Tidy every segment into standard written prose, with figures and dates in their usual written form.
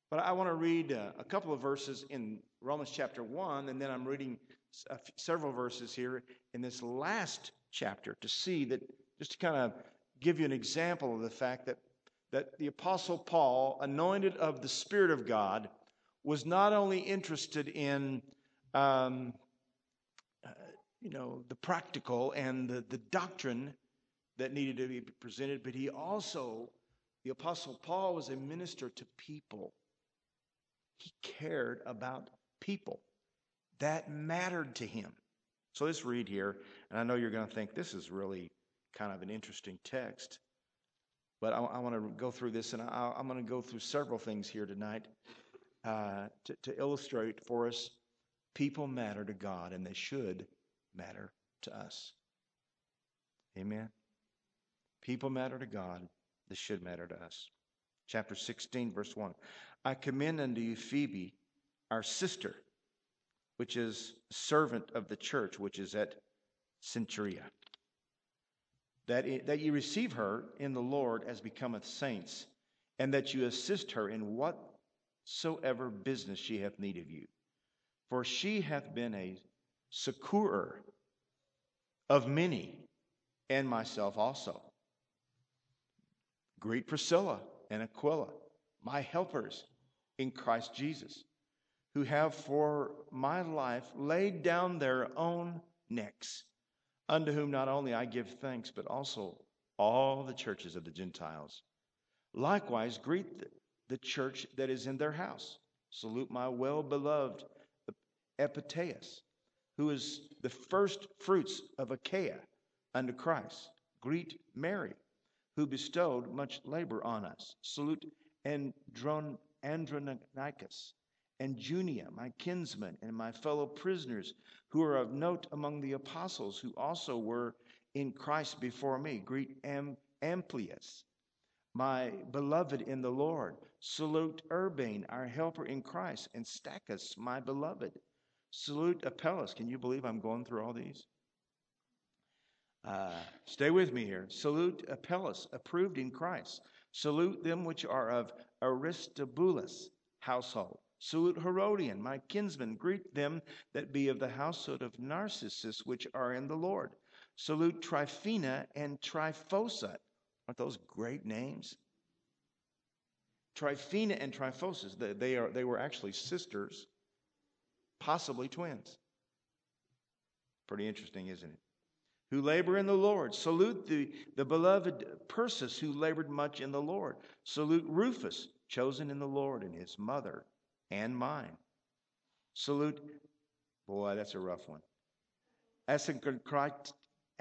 But I want to read a couple of verses in Romans chapter 1, and then I'm reading several verses here in this last chapter to see that, just to kind of give you an example of the fact that the Apostle Paul, anointed of the Spirit of God, was not only interested in um, the practical and the doctrine that needed to be presented, but he also, the Apostle Paul, was a minister to people. He cared about people. That mattered to him. So let's read here, and I know you're going to think this is really kind of an interesting text, but I want to go through this, and I'm going to go through several things here tonight to illustrate for us people matter to God, and they should matter to us. Amen? People matter to God, they should matter to us. Chapter 16, verse 1. I commend unto you Phoebe, our sister, which is servant of the church, which is at Cenchrea, that you receive her in the Lord as becometh saints, and that you assist her in whatsoever business she hath need of you. For she hath been a succorer of many, and myself also. Greet Priscilla and Aquila, my helpers in Christ Jesus, who have for my life laid down their own necks, unto whom not only I give thanks, but also all the churches of the Gentiles. Likewise, greet the church that is in their house. Salute my well-beloved Epitaeus, who is the first fruits of Achaia unto Christ. Greet Mary, who bestowed much labor on us. Salute Andronicus and Junia, my kinsman, and my fellow prisoners, who are of note among the apostles, who also were in Christ before me. Greet Amplias, my beloved in the Lord. Salute Urbane, our helper in Christ, and Stachys, my beloved. Salute Apelles. Can you believe I'm going through all these? Stay with me here. Salute Apelles, approved in Christ. Salute them which are of Aristobulus' household. Salute Herodian, my kinsman. Greet them that be of the household of Narcissus, which are in the Lord. Salute Tryphena and Tryphosa. Aren't those great names? Tryphena and Tryphosa, they were actually sisters, possibly twins. Pretty interesting, isn't it? Who labor in the Lord. Salute the beloved Persis, who labored much in the Lord. Salute Rufus, chosen in the Lord, and his mother, and mine. Salute, boy, that's a rough one, Asyncritus,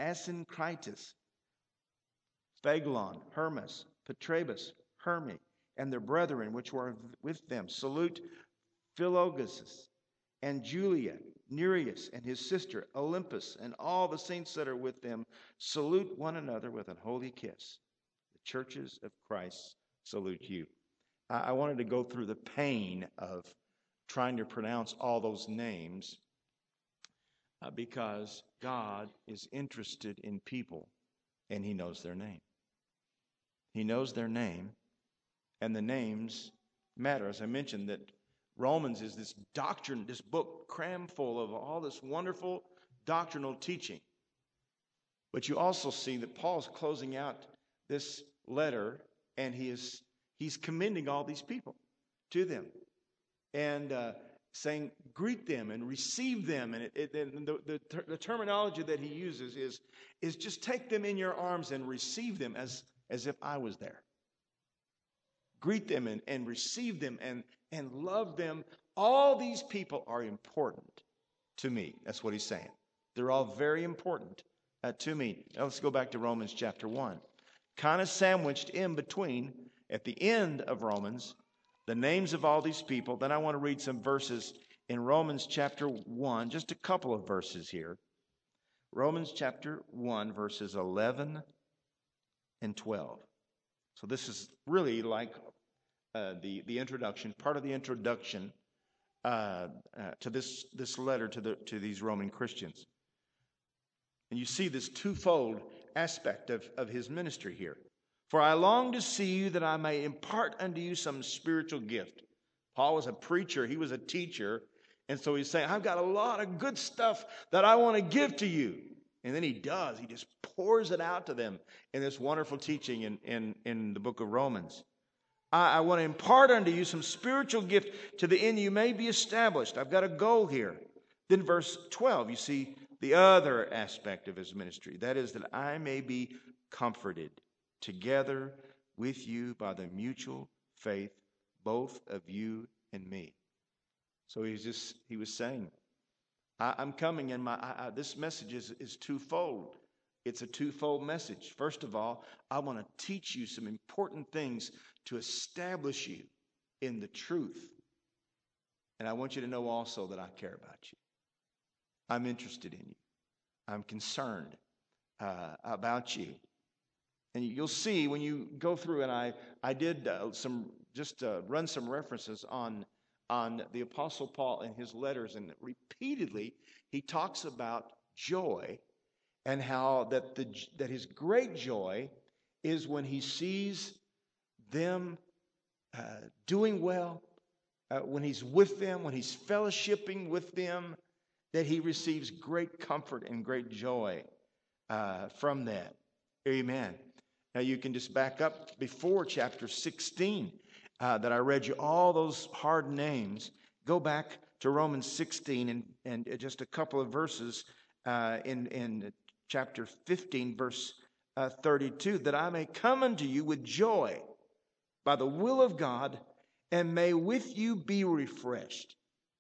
Phaglon, Hermas, Petrabus, Herme, and their brethren which were with them. Salute Philologus and Julia, Nereus and his sister Olympus, and all the saints that are with them. Salute one another with an holy kiss. The churches of Christ salute you. I wanted to go through the pain of trying to pronounce all those names because God is interested in people, and he knows their name. He knows their name, and the names matter. As I mentioned, that Romans is this doctrine, this book crammed full of all this wonderful doctrinal teaching. But you also see that Paul's closing out this letter, and he's commending all these people to them, and saying, greet them and receive them. And the terminology that he uses is just take them in your arms and receive them as if I was there. Greet them and receive them and love them. All these people are important to me. That's what he's saying. They're all very important to me. Now let's go back to Romans chapter 1. Kind of sandwiched in between, at the end of Romans, the names of all these people. Then I want to read some verses in Romans chapter 1, just a couple of verses here. Romans chapter 1, verses 11 and 12. So this is really like the introduction, part of the introduction to this letter to these Roman Christians. And you see this twofold aspect of his ministry here. For I long to see you that I may impart unto you some spiritual gift. Paul was a preacher. He was a teacher. And so he's saying, I've got a lot of good stuff that I want to give to you. And then he does. He just pours it out to them in this wonderful teaching in the book of Romans. I want to impart unto you some spiritual gift to the end you may be established. I've got a goal here. Then verse 12, you see the other aspect of his ministry. That is that I may be comforted together with you by the mutual faith, both of you and me. So he was saying, I'm coming, and this message is twofold. It's a twofold message. First of all, I want to teach you some important things to establish you in the truth. And I want you to know also that I care about you. I'm interested in you. I'm concerned about you. And you'll see when you go through, and I did run some references on the Apostle Paul in his letters, and repeatedly he talks about joy and how that his great joy is when he sees them doing well, when he's with them, when he's fellowshipping with them, that he receives great comfort and great joy from that. Amen. Now you can just back up before chapter 16 that I read you all those hard names. Go back to Romans 16 and just a couple of verses in chapter 15, verse 32, that I may come unto you with joy by the will of God, and may with you be refreshed.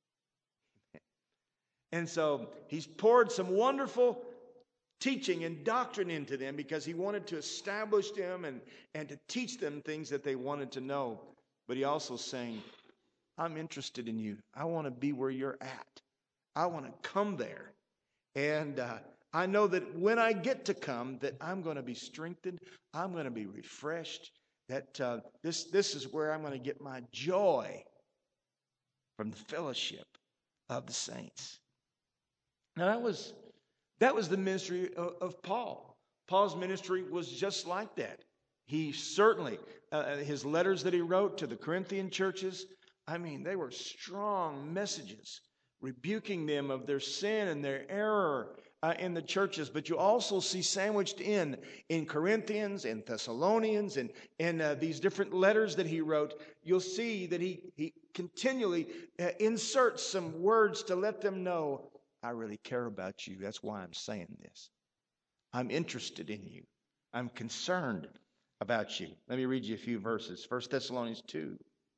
And so he's poured some wonderful teaching and doctrine into them because he wanted to establish them and to teach them things that they wanted to know. But he also saying, I'm interested in you. I want to be where you're at. I want to come there. And I know that when I get to come, that I'm going to be strengthened. I'm going to be refreshed. That this is where I'm going to get my joy from the fellowship of the saints. Now that was the ministry of Paul. Paul's ministry was just like that. He certainly, his letters that he wrote to the Corinthian churches, they were strong messages, rebuking them of their sin and their error in the churches. But you also see sandwiched in Corinthians and Thessalonians and these different letters that he wrote, you'll see that he continually inserts some words to let them know, I really care about you. That's why I'm saying this. I'm interested in you. I'm concerned about you. Let me read you a few verses. 1 Thessalonians 2,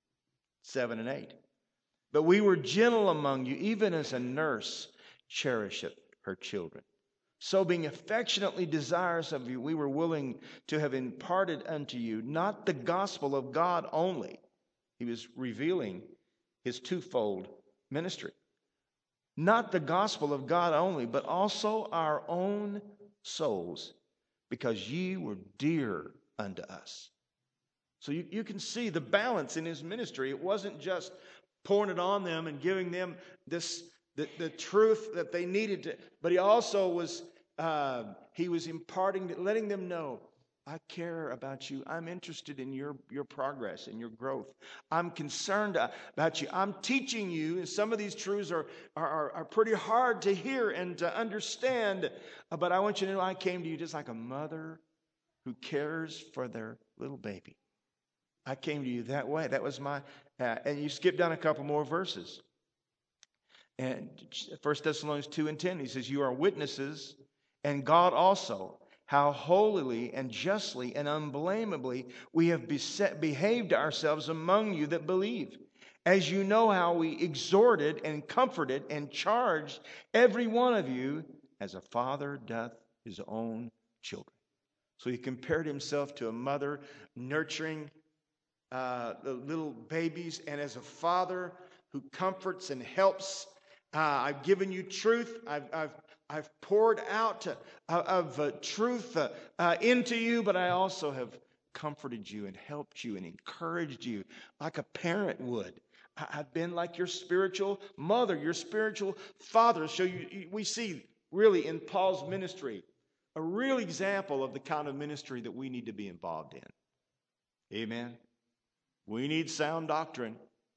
7 and 8. But we were gentle among you, even as a nurse cherisheth her children. So being affectionately desirous of you, we were willing to have imparted unto you, not the gospel of God only. He was revealing his twofold ministry. Not the gospel of God only, but also our own souls, because ye were dear unto us. So you can see the balance in his ministry. It wasn't just pouring it on them and giving them the truth that they needed to, but he also was imparting, letting them know, I care about you. I'm interested in your progress and your growth. I'm concerned about you. I'm teaching you, and some of these truths are pretty hard to hear and to understand, but I want you to know I came to you just like a mother who cares for their little baby. I came to you that way. That was my, and you skip down a couple more verses. And 1 Thessalonians 2 and 10, he says, you are witnesses, and God also, how holily and justly and unblameably we have behaved ourselves among you that believe. As you know how we exhorted and comforted and charged every one of you as a father doth his own children. So he compared himself to a mother nurturing the little babies, and as a father who comforts and helps. I've given you truth. I've poured out of truth into you, but I also have comforted you and helped you and encouraged you like a parent would. I've been like your spiritual mother, your spiritual father. So we see really in Paul's ministry a real example of the kind of ministry that we need to be involved in. Amen. We need sound doctrine.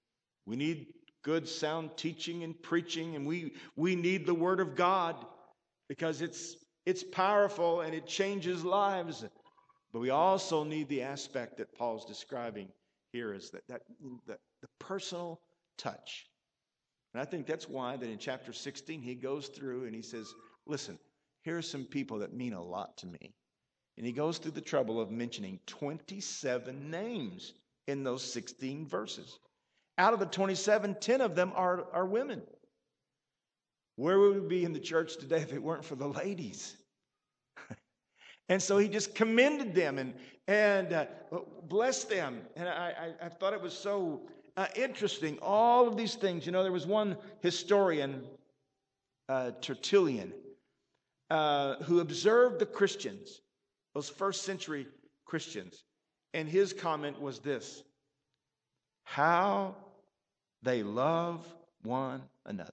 We need good, sound teaching and preaching, and we need the Word of God because it's powerful and it changes lives. But we also need the aspect that Paul's describing here is that the personal touch. And I think that's why that in chapter 16 he goes through and he says, listen, here are some people that mean a lot to me. And he goes through the trouble of mentioning 27 names in those 16 verses. Out of the 27, 10 of them are women. Where would we be in the church today if it weren't for the ladies? And so he just commended them and blessed them. And I thought it was so interesting, all of these things. You know, there was one historian, Tertullian, who observed the Christians, those first century Christians. And his comment was this: how they love one another.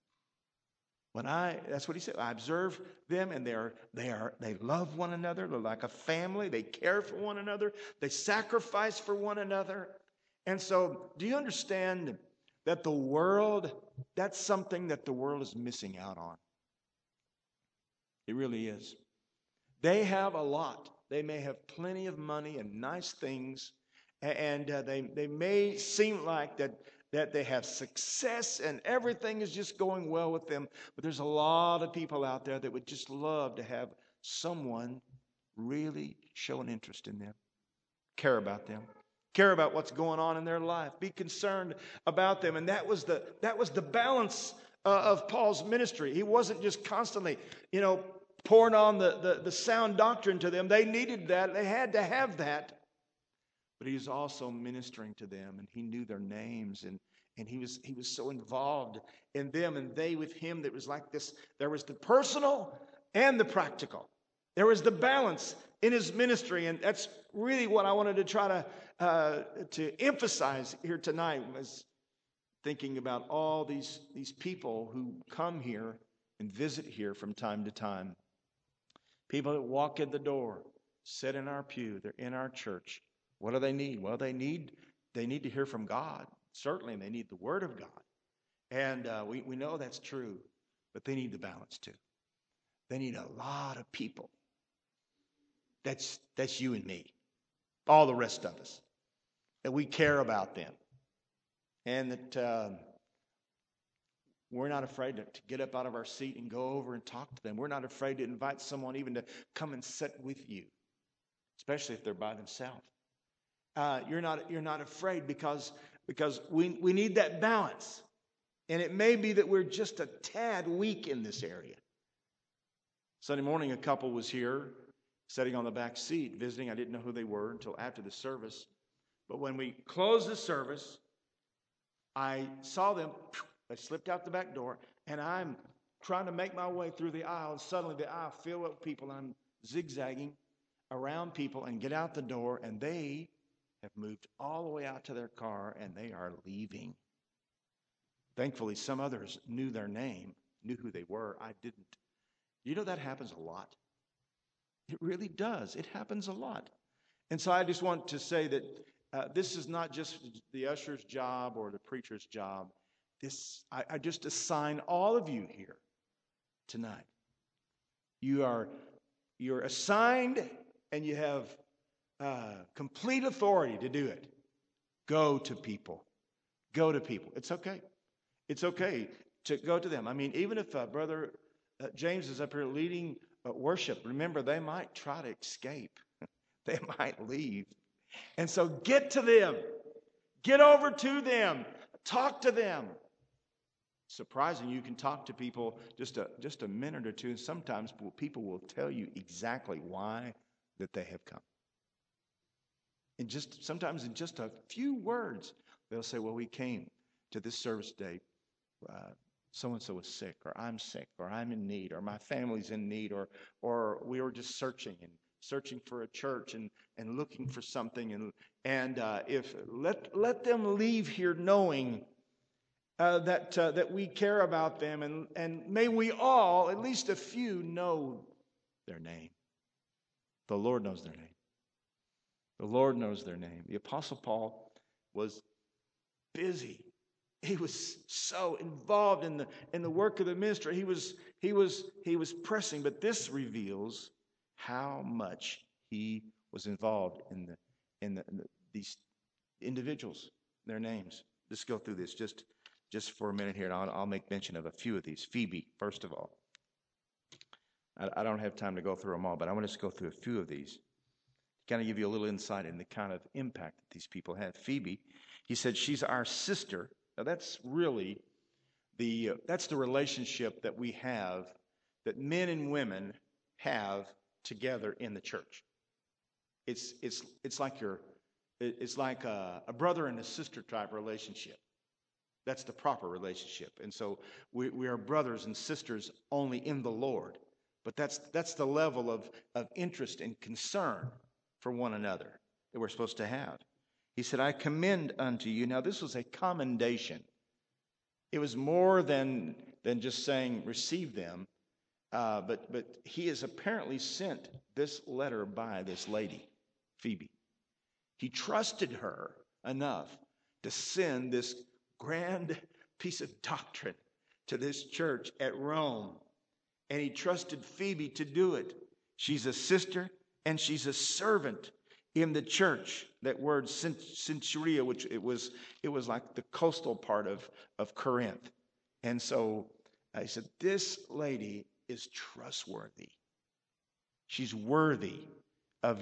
That's what he said. I observe them, and they love one another. They're like a family. They care for one another. They sacrifice for one another. And so, do you understand that that's something that the world is missing out on? It really is. They have a lot. They may have plenty of money and nice things, and they may seem like that they have success and everything is just going well with them. But there's a lot of people out there that would just love to have someone really show an interest in them, care about them, care about what's going on in their life, be concerned about them. And that was the balance of Paul's ministry. He wasn't just constantly, pouring on the sound doctrine to them. They needed that. They had to have that. But he was also ministering to them, and he knew their names, and he was so involved in them, and they with him. That was like this. There was the personal and the practical. There was the balance in his ministry, and that's really what I wanted to try to emphasize here tonight. Was thinking about all these people who come here and visit here from time to time. People that walk in the door, sit in our pew, they're in our church. What do they need? Well, they need to hear from God. Certainly, they need the Word of God. And we know that's true, but they need the balance too. They need a lot of people. That's you and me, all the rest of us, that we care about them. And that we're not afraid to get up out of our seat and go over and talk to them. We're not afraid to invite someone even to come and sit with you, especially if they're by themselves. You're not afraid because we need that balance. And it may be that we're just a tad weak in this area. Sunday morning, a couple was here, sitting on the back seat, visiting. I didn't know who they were until after the service. But when we closed the service, I saw them. They slipped out the back door, and I'm trying to make my way through the aisle, and suddenly the aisle filled with people. I'm zigzagging around people and get out the door, and they have moved all the way out to their car, and they are leaving. Thankfully, some others knew their name, knew who they were. I didn't. You know, that happens a lot. It really does. It happens a lot. And so I just want to say that this is not just the usher's job or the preacher's job. I just assign all of you here tonight. You're assigned, and you have complete authority to do it. Go to people. Go to people. It's okay. It's okay to go to them. I mean, even if Brother James is up here leading worship, remember, they might try to escape. They might leave. And so get to them. Get over to them. Talk to them. Surprising, you can talk to people just a minute or two, and sometimes people will tell you exactly why that they have come. And sometimes in just a few words, they'll say, well, we came to this service today. So-and-so was sick, or I'm sick, or I'm in need, or my family's in need, or we were just searching for a church and looking for something. And if let them leave here knowing that we care about them, and may we all, at least a few, know their name. The Lord knows their name. The Lord knows their name. The Apostle Paul was busy so involved in the work of the ministry. He was pressing, but this reveals how much he was involved in these individuals, their names. Let's go through this just for a minute here, and I'll make mention of a few of these. Phoebe, first of all. I don't have time to go through them all, but I want to just go through a few of these. Kind of give you a little insight in the kind of impact that these people had. Phoebe, he said, she's our sister. Now that's really that's the relationship that we have, that men and women have together in the church. It's like a brother and a sister type relationship. That's the proper relationship. And so we are brothers and sisters only in the Lord. But that's the level of interest and concern for one another that we're supposed to have. He said, I commend unto you. Now, this was a commendation. It was more than just saying, receive them. But he has apparently sent this letter by this lady, Phoebe. He trusted her enough to send this grand piece of doctrine to this church at Rome. And he trusted Phoebe to do it. She's a sister and she's a servant in the church. That word Centuria, which it was like the coastal part of Corinth. And so I said, this lady is trustworthy. She's worthy of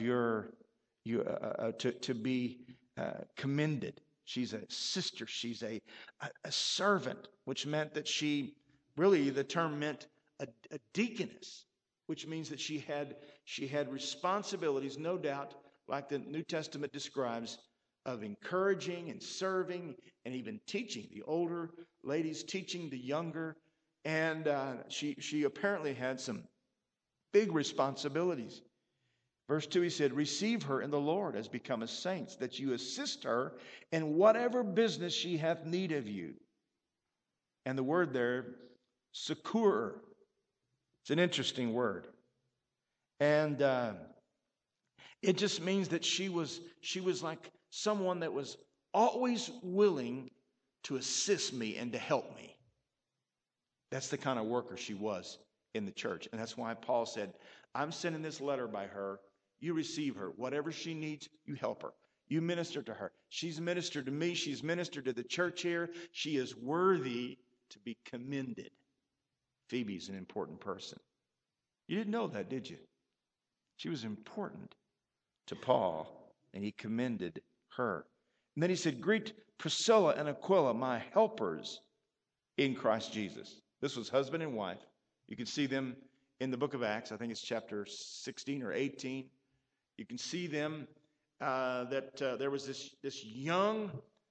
to be commended. She's a sister. She's a servant, which meant that the term meant a deaconess, which means that she had responsibilities, no doubt, like the New Testament describes, of encouraging and serving and even teaching the older ladies, teaching the younger. And she apparently had some big responsibilities. Verse 2, he said, receive her in the Lord as become a saint, that you assist her in whatever business she hath need of you. And the word there, succor. It's an interesting word. And it just means that she was like someone that was always willing to assist me and to help me. That's the kind of worker she was in the church. And that's why Paul said, I'm sending this letter by her. You receive her. Whatever she needs, you help her. You minister to her. She's ministered to me. She's ministered to the church here. She is worthy to be commended. Phoebe's an important person. You didn't know that, did you? She was important to Paul, and he commended her. And then he said, greet Priscilla and Aquila, my helpers in Christ Jesus. This was husband and wife. You can see them in the book of Acts. I think it's chapter 16 or 18. You can see them that there was this young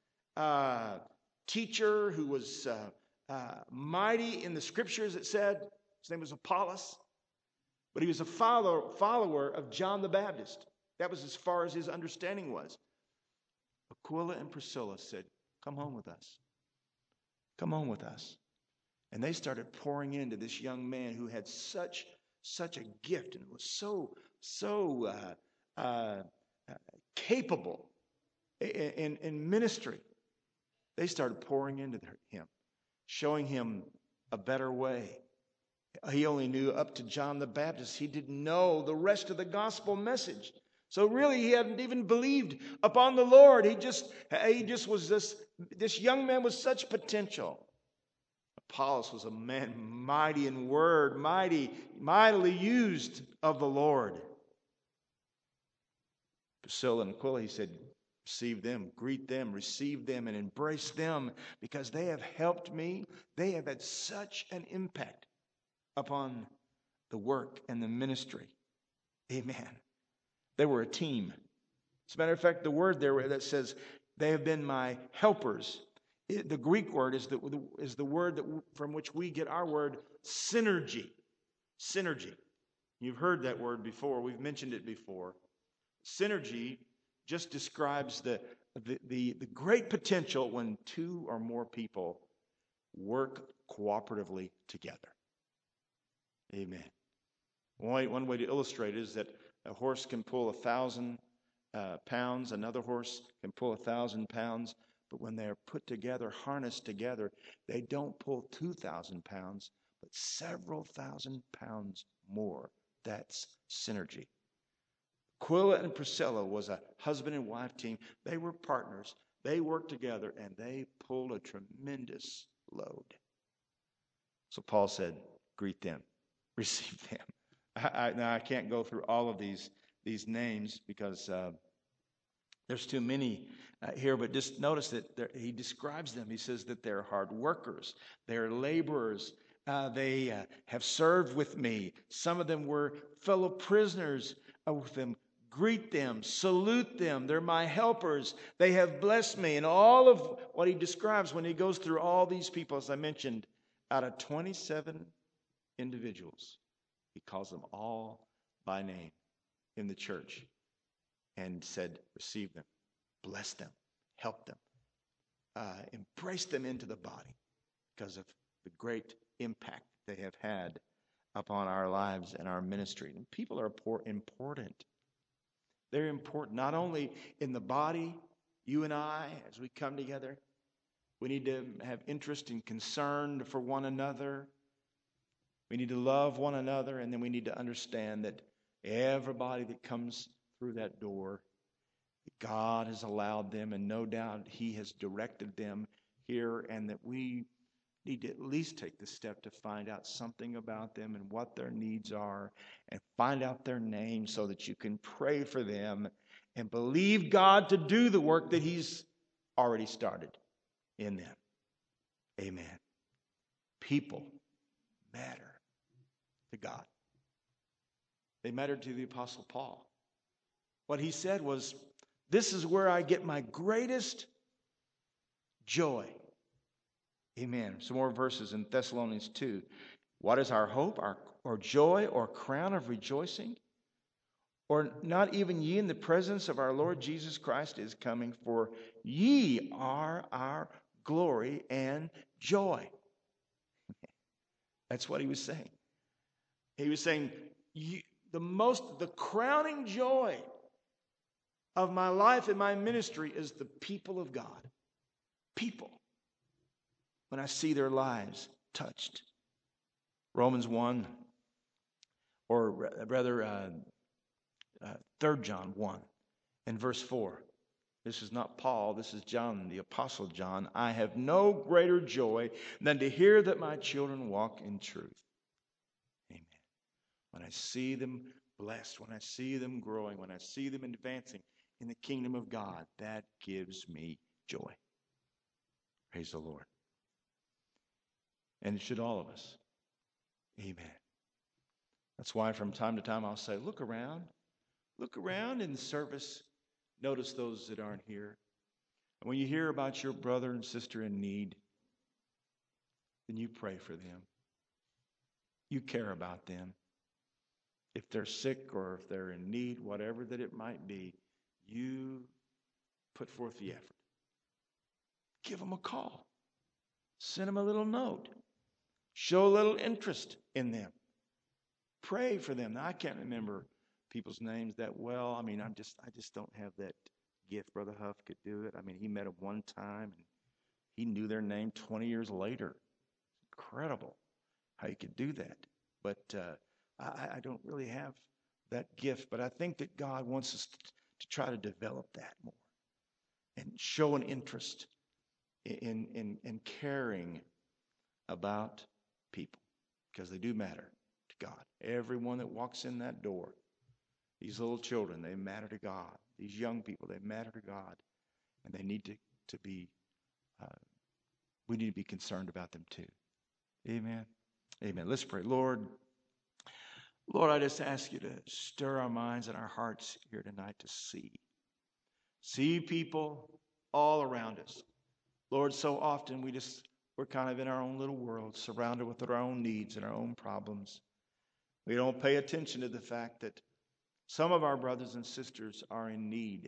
teacher who was mighty in the scriptures, it said. His name was Apollos. But he was a follower of John the Baptist. That was as far as his understanding was. Aquila and Priscilla said, come home with us. Come home with us. And they started pouring into this young man who had such a gift and was so capable in ministry. They started pouring into him, showing him a better way. He only knew up to John the Baptist. He didn't know the rest of the gospel message. So really, he hadn't even believed upon the Lord. He just was this young man with such potential. Apollos was a man mighty in word, mightily used of the Lord. Priscilla and Aquila, he said, receive them, greet them, receive them, and embrace them, because they have helped me. They have had such an impact upon the work and the ministry. Amen. They were a team. As a matter of fact, the word there that says they have been my helpers, the Greek word is the word from which we get our word synergy. Synergy. You've heard that word before. We've mentioned it before. Synergy just describes the great potential when two or more people work cooperatively together. Amen. One way to illustrate it is that a horse can pull 1,000 pounds. Another horse can pull 1,000 pounds. But when they're put together, harnessed together, they don't pull 2,000 pounds, but several thousand pounds more. That's synergy. Aquila and Priscilla was a husband and wife team. They were partners. They worked together, and they pulled a tremendous load. So Paul said, greet them, receive them. Now, I can't go through all of these names because there's too many here, but just notice that he describes them. He says that they're hard workers, they're laborers, they have served with me. Some of them were fellow prisoners with them. Greet them, salute them. They're my helpers. They have blessed me. And all of what he describes when he goes through all these people, as I mentioned, out of 27 individuals, he calls them all by name in the church and said, receive them, bless them, help them, embrace them into the body because of the great impact they have had upon our lives and our ministry. And people are important. They're important not only in the body, you and I, as we come together. We need to have interest and concern for one another. We need to love one another, and then we need to understand that everybody that comes through that door, God has allowed them, and no doubt He has directed them here, and that we need to at least take the step to find out something about them and what their needs are, and find out their names so that you can pray for them and believe God to do the work that He's already started in them. Amen. People matter to God. They mattered to the Apostle Paul. What he said was, this is where I get my greatest joy. Amen. Some more verses in Thessalonians 2. What is our hope, or joy, or crown of rejoicing? Or not even ye in the presence of our Lord Jesus Christ is coming, for ye are our glory and joy. That's what he was saying. He was saying, the crowning joy of my life and my ministry is the people of God. People. When I see their lives touched. Romans 1, or rather 3 John 1 and verse 4. This is not Paul, this is John, the Apostle John. I have no greater joy than to hear that my children walk in truth. Amen. When I see them blessed, when I see them growing, when I see them advancing in the kingdom of God, that gives me joy. Praise the Lord. And it should all of us. Amen. That's why from time to time I'll say, look around in the service. Notice those that aren't here. And when you hear about your brother and sister in need, then you pray for them. You care about them. If they're sick or if they're in need, whatever that it might be, you put forth the effort. Give them a call. Send them a little note. Show a little interest in them. Pray for them. Now, I can't remember people's names that well. I just don't have that gift. Brother Huff could do it. He met them one time, and he knew their name 20 years later. Incredible how he could do that. But I don't really have that gift. But I think that God wants us to try to develop that more and show an interest in caring about people, because they do matter to God. Everyone that walks in that door, these little children, they matter to God. These young people, they matter to God, and they need to be. We need to be concerned about them too. Amen. Amen. Let's pray. Lord, I just ask you to stir our minds and our hearts here tonight to see people all around us. Lord, so often we're kind of in our own little world, surrounded with our own needs and our own problems. We don't pay attention to the fact that some of our brothers and sisters are in need,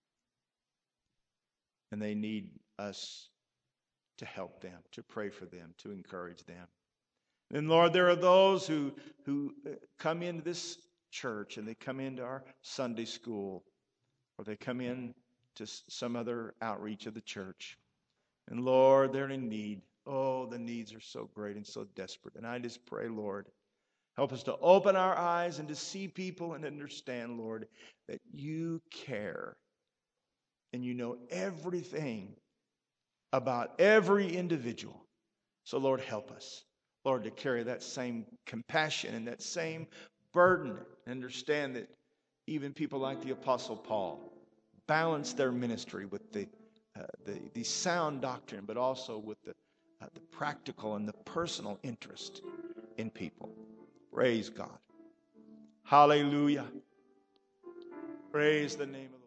and they need us to help them, to pray for them, to encourage them. And Lord, there are those who come into this church, and they come into our Sunday school, or they come in to some other outreach of the church. And Lord, they're in need. Oh, the needs are so great and so desperate. And I just pray, Lord, help us to open our eyes and to see people and understand, Lord, that you care and you know everything about every individual. So, Lord, help us, Lord, to carry that same compassion and that same burden and understand that even people like the Apostle Paul balance their ministry with the sound doctrine, but also with the practical and the personal interest in people. Praise God. Hallelujah. Praise the name of the Lord.